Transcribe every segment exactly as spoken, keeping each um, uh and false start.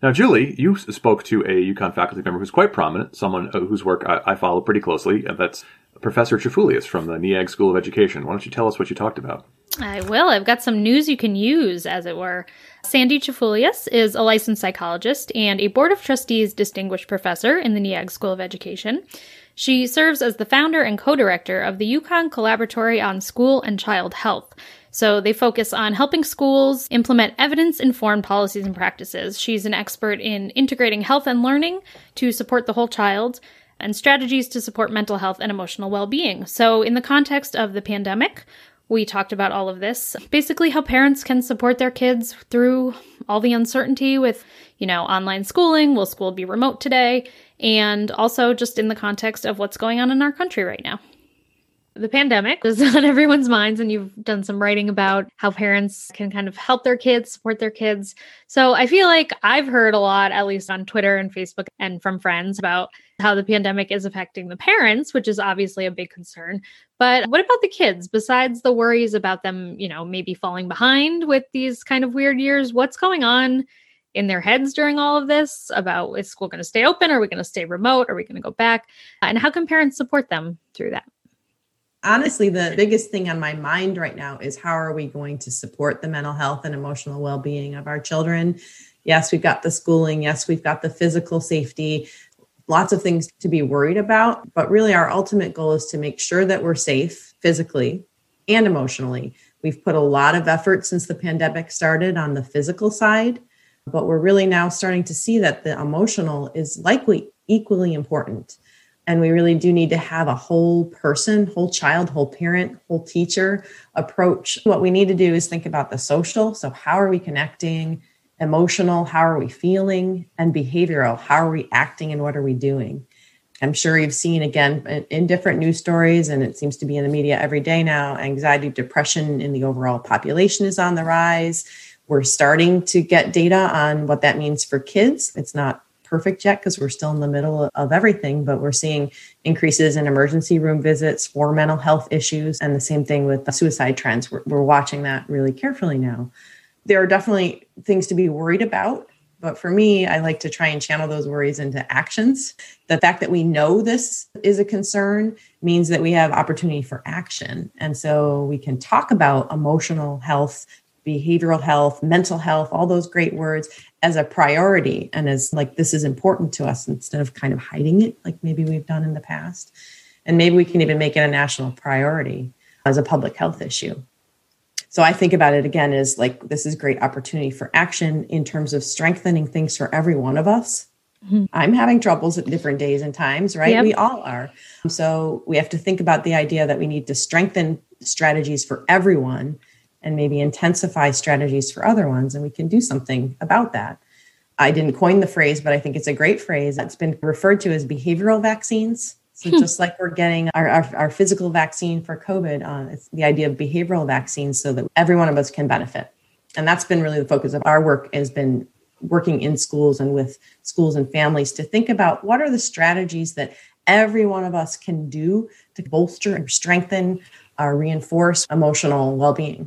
Now, Julie, you spoke to a UConn faculty member who's quite prominent, someone whose work I, I follow pretty closely. That's Professor Trifoulias from the NEAG School of Education. Why don't you tell us what you talked about? I will. I've got some news you can use, as it were. Sandy Trifoulias is a licensed psychologist and a Board of Trustees Distinguished Professor in the NEAG School of Education. She serves as the founder and co-director of the UConn Collaboratory on School and Child Health. So they focus on helping schools implement evidence-informed policies and practices. She's an expert in integrating health and learning to support the whole child and strategies to support mental health and emotional well-being. So in the context of the pandemic, we talked about all of this, basically how parents can support their kids through all the uncertainty with, you know, online schooling. Will school be remote today? And also just in the context of what's going on in our country right now. The pandemic is on everyone's minds, and you've done some writing about how parents can kind of help their kids, support their kids. So I feel like I've heard a lot, at least on Twitter and Facebook and from friends, about how the pandemic is affecting the parents, which is obviously a big concern. But what about the kids? Besides the worries about them, you know, maybe falling behind with these kind of weird years, what's going on in their heads during all of this about, is school going to stay open? Are we going to stay remote? Are we going to go back? And how can parents support them through that? Honestly, the biggest thing on my mind right now is how are we going to support the mental health and emotional well-being of our children? Yes, we've got the schooling. Yes, we've got the physical safety. Lots of things to be worried about. But really, our ultimate goal is to make sure that we're safe physically and emotionally. We've put a lot of effort since the pandemic started on the physical side, but we're really now starting to see that the emotional is likely equally important. And we really do need to have a whole person, whole child, whole parent, whole teacher approach. What we need to do is think about the social. So how are we connecting? Emotional, how are we feeling? And behavioral, how are we acting and what are we doing? I'm sure you've seen, again, in different news stories, and it seems to be in the media every day now, anxiety, depression in the overall population is on the rise. We're starting to get data on what that means for kids. It's not perfect yet because we're still in the middle of everything, but we're seeing increases in emergency room visits for mental health issues. And the same thing with the suicide trends. We're, we're watching that really carefully now. There are definitely things to be worried about. But for me, I like to try and channel those worries into actions. The fact that we know this is a concern means that we have opportunity for action. And so we can talk about emotional health, behavioral health, mental health, all those great words as a priority and as like, this is important to us instead of kind of hiding it like maybe we've done in the past. And maybe we can even make it a national priority as a public health issue. So I think about it again as like, this is great opportunity for action in terms of strengthening things for every one of us. Mm-hmm. I'm having troubles at different days and times, right? Yep. We all are. So we have to think about the idea that we need to strengthen strategies for everyone and maybe intensify strategies for other ones. And we can do something about that. I didn't coin the phrase, but I think it's a great phrase. It's been referred to as behavioral vaccines. So hmm. just like we're getting our, our, our physical vaccine for COVID, uh, it's the idea of behavioral vaccines so that every one of us can benefit. And that's been really the focus of our work, has been working in schools and with schools and families to think about what are the strategies that every one of us can do to bolster and strengthen or reinforce emotional well-being.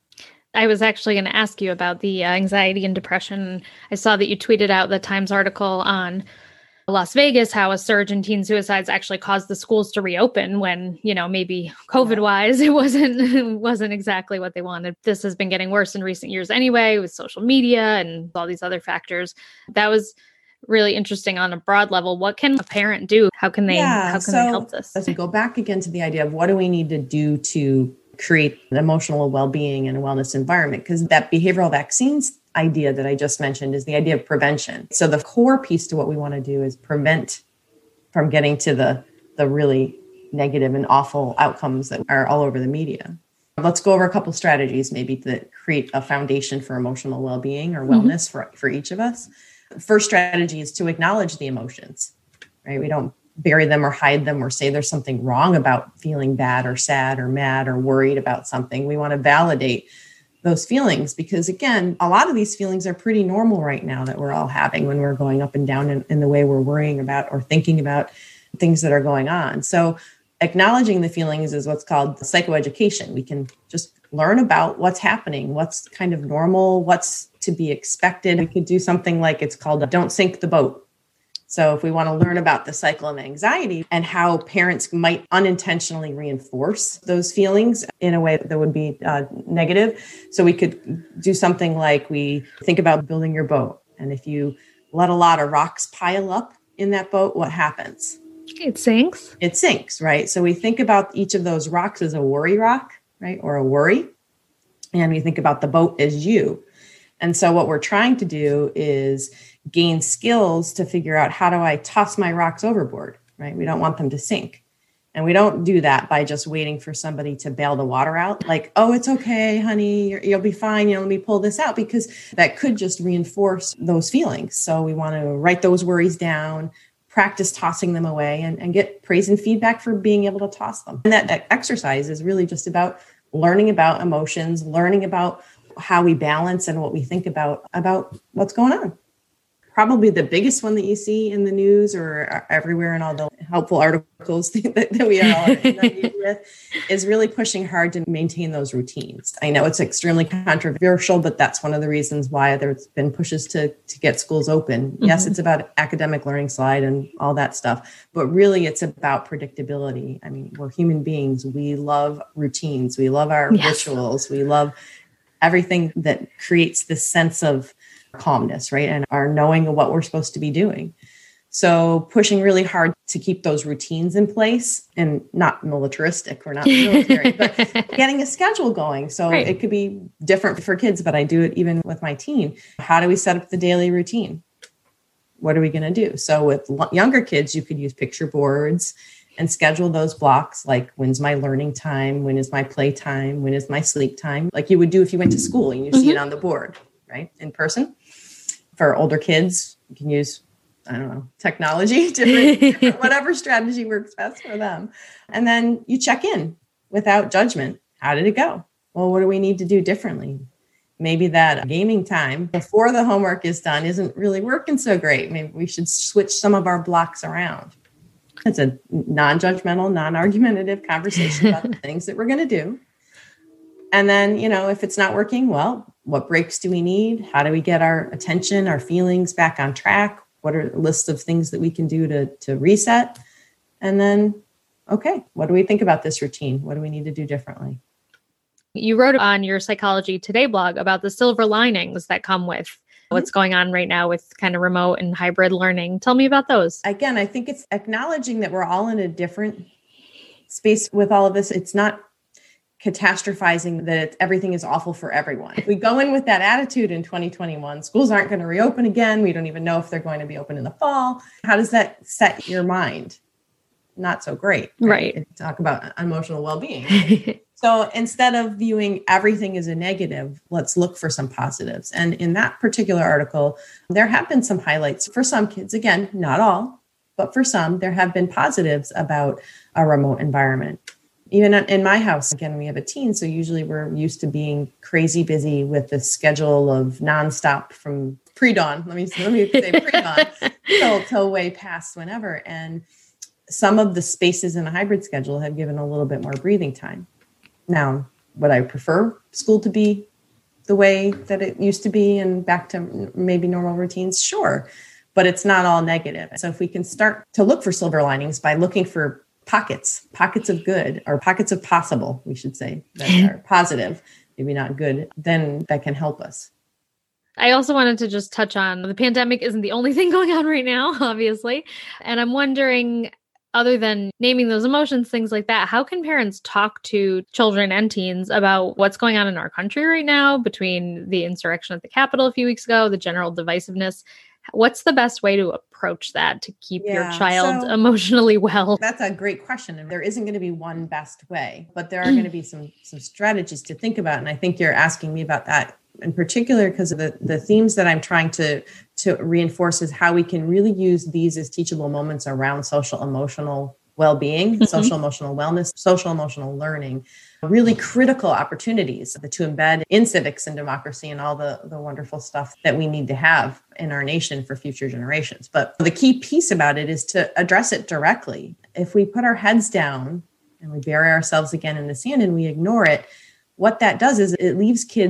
I was actually going to ask you about the anxiety and depression. I saw that you tweeted out the Times article on Las Vegas, how a surge in teen suicides actually caused the schools to reopen when, you know, maybe COVID-wise, it wasn't it wasn't exactly what they wanted. This has been getting worse in recent years anyway, with social media and all these other factors. That was really interesting on a broad level. What can a parent do? How can they, yeah, how can so they help this? As we go back again to the idea of what do we need to do to create an emotional well-being and a wellness environment, because that behavioral vaccines idea that I just mentioned is the idea of prevention. So the core piece to what we want to do is prevent from getting to the, the really negative and awful outcomes that are all over the media. Let's go over a couple strategies maybe that create a foundation for emotional well-being or wellness mm-hmm. for, for each of us. First strategy is to acknowledge the emotions, right? We don't bury them or hide them or say there's something wrong about feeling bad or sad or mad or worried about something. We want to validate those feelings because, again, a lot of these feelings are pretty normal right now that we're all having when we're going up and down in, in the way we're worrying about or thinking about things that are going on. So acknowledging the feelings is what's called psychoeducation. We can just learn about what's happening, what's kind of normal, what's to be expected. We could do something like it's called Don't Sink the Boat. So if we want to learn about the cycle of anxiety and how parents might unintentionally reinforce those feelings in a way that would be uh, negative. So we could do something like we think about building your boat. And if you let a lot of rocks pile up in that boat, what happens? It sinks. It sinks, right? So we think about each of those rocks as a worry rock, right? Or a worry. And we think about the boat as you. And so what we're trying to do is gain skills to figure out, how do I toss my rocks overboard, right? We don't want them to sink. And we don't do that by just waiting for somebody to bail the water out. Like, oh, it's okay, honey, You're, you'll be fine. You know, let me pull this out, because that could just reinforce those feelings. So we want to write those worries down, practice tossing them away, and, and get praise and feedback for being able to toss them. And that, that exercise is really just about learning about emotions, learning about how we balance and what we think about, about what's going on. Probably the biggest one that you see in the news or everywhere in all the helpful articles that, that we are all inundated with is really pushing hard to maintain those routines. I know it's extremely controversial, but that's one of the reasons why there's been pushes to, to get schools open. Mm-hmm. Yes, it's about academic learning slide and all that stuff, but really it's about predictability. I mean, we're human beings. We love routines. We love our yes. rituals. We love everything that creates this sense of calmness, right? And our knowing of what we're supposed to be doing. So pushing really hard to keep those routines in place, and not militaristic, we're not military, but getting a schedule going. So right. It could be different for kids, but I do it even with my teen. How do we set up the daily routine? What are we going to do? So with younger kids, you could use picture boards and schedule those blocks, like when's my learning time? When is my play time? When is my sleep time? Like you would do if you went to school and you mm-hmm. see it on the board, right? In person. For older kids, you can use, I don't know, technology, different, different whatever strategy works best for them. And then you check in without judgment. How did it go? Well, what do we need to do differently? Maybe that gaming time before the homework is done isn't really working so great. Maybe we should switch some of our blocks around. It's a non-judgmental, non-argumentative conversation about the things that we're going to do. And then, you know, if it's not working, well, what breaks do we need? How do we get our attention, our feelings back on track? What are the list of things that we can do to, to reset? And then, okay, what do we think about this routine? What do we need to do differently? You wrote on your Psychology Today blog about the silver linings that come with what's going on right now with kind of remote and hybrid learning. Tell me about those. Again, I think it's acknowledging that we're all in a different space with all of this. It's not catastrophizing that everything is awful for everyone. If we go in with that attitude in twenty twenty-one, schools aren't going to reopen again. We don't even know if they're going to be open in the fall. How does that set your mind? Not so great. Right. right. Talk about emotional well-being. So instead of viewing everything as a negative, let's look for some positives. And in that particular article, there have been some highlights for some kids. Again, not all, but for some, there have been positives about a remote environment. Even in my house, again, we have a teen, so usually we're used to being crazy busy with the schedule of nonstop from pre-dawn. Let me let me say pre-dawn till till way past whenever. And some of the spaces in a hybrid schedule have given a little bit more breathing time. Now, would I prefer school to be the way that it used to be and back to maybe normal routines? Sure, but it's not all negative. So if we can start to look for silver linings by looking for pockets, pockets of good, or pockets of possible, we should say, that are positive, maybe not good, then that can help us. I also wanted to just touch on the pandemic isn't the only thing going on right now, obviously. And I'm wondering, other than naming those emotions, things like that, how can parents talk to children and teens about what's going on in our country right now, between the insurrection at the Capitol a few weeks ago, the general divisiveness? What's the best way to approach that to keep yeah, your child so emotionally well? That's a great question. And there isn't going to be one best way, but there are going to be some some strategies to think about. And I think you're asking me about that in particular because of the, the themes that I'm trying to, to reinforce is how we can really use these as teachable moments around social emotional well-being, mm-hmm. social emotional wellness, social emotional learning. Really critical opportunities to embed in civics and democracy and all the, the wonderful stuff that we need to have in our nation for future generations. But the key piece about it is to address it directly. If we put our heads down and we bury ourselves again in the sand and we ignore it, what that does is it leaves kids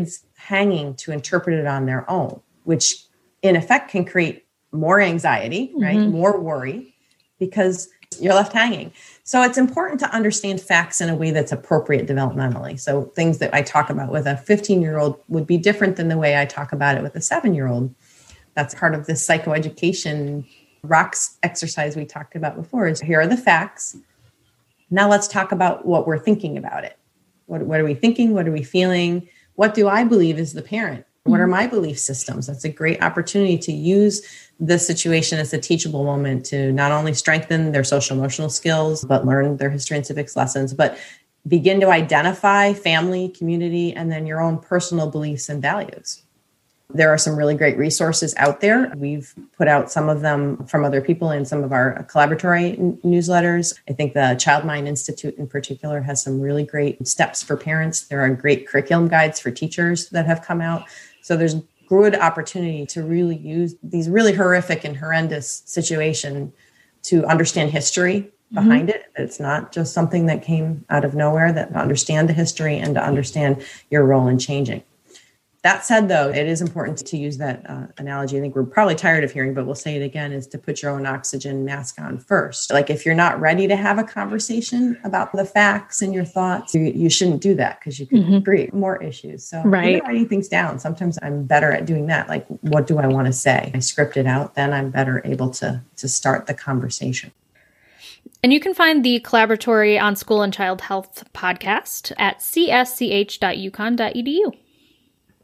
hanging to interpret it on their own, which in effect can create more anxiety, mm-hmm. right? More worry, because you're left hanging. So it's important to understand facts in a way that's appropriate developmentally. So things that I talk about with a fifteen-year-old would be different than the way I talk about it with a seven-year-old. That's part of this psychoeducation rocks exercise we talked about before. Is here are the facts. Now let's talk about what we're thinking about it. What, what are we thinking? What are we feeling? What do I believe as the parent? What are my belief systems? That's a great opportunity to use this situation as a teachable moment to not only strengthen their social emotional skills, but learn their history and civics lessons, but begin to identify family, community, and then your own personal beliefs and values. There are some really great resources out there. We've put out some of them from other people in some of our collaboratory n- newsletters. I think the Child Mind Institute in particular has some really great steps for parents. There are great curriculum guides for teachers that have come out. So there's good opportunity to really use these really horrific and horrendous situations to understand history behind mm-hmm. it. It's not just something that came out of nowhere, that to understand the history and to understand your role in changing. That said, though, it is important to use that uh, analogy. I think we're probably tired of hearing, but we'll say it again, is to put your own oxygen mask on first. Like if you're not ready to have a conversation about the facts and your thoughts, you, you shouldn't do that because you could mm-hmm. create more issues. So right. even writing things down, sometimes I'm better at doing that. Like, what do I want to say? I script it out, then I'm better able to, to start the conversation. And you can find the Collaboratory on School and Child Health podcast at c s c h dot u conn dot e d u.